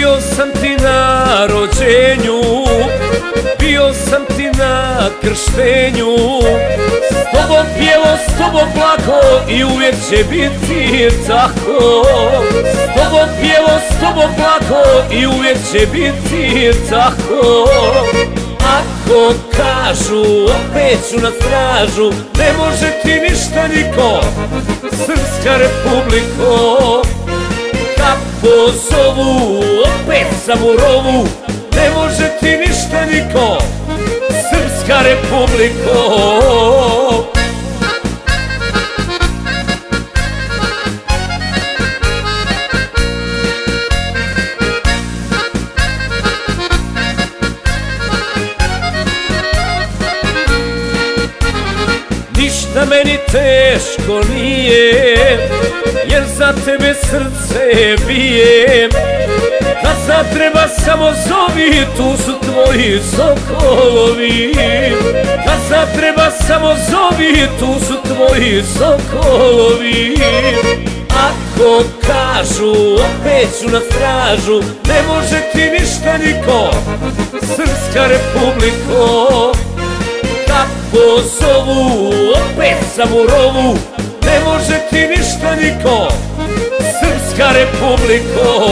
Bio sam ti na rođenju, bio sam ti na krštenju. S tobom pjevo, s tobom plako i uvijek će biti tako. S tobom pjevo, s tobom plako i uvijek će biti tako. Ako kažu opet ću na stražu, ne može ti ništa niko, Srpska Republiko. Kad pozovu opet sam u rovu, ne može ti ništa niko, Srpska Republiko. Ništa meni teško nije, jer za tebe srce bije. Kad zatreba samo zovi, tu su tvoji sokolovi. Kad zatreba samo zovi, tu su tvoji sokolovi. Ako kažu opet ću na stražu, ne može ti ništa niko, Srpska Republiko. Kad pozovu opet sam u rovu, ne može ti ništa niko, Srpska Republiko.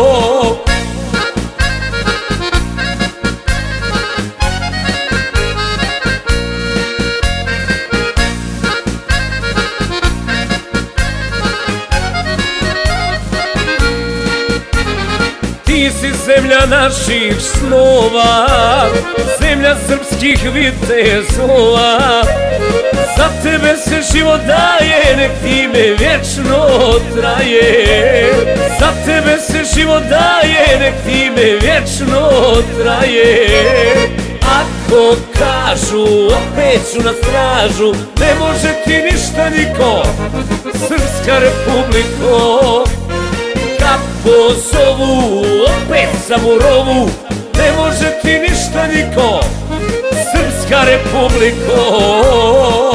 Ti si zemlja naših snova, zemlja srpskih vitezova. Za tebe se život daje, nek time vječno traje. Za tebe se život daje, nek time vječno traje. Ako kažu opet ću na stražu, ne može ti ništa niko, Srpska Republiko. Kad pozovu opet sam u rovu, ne može ti ništa niko, Srpska Republiko.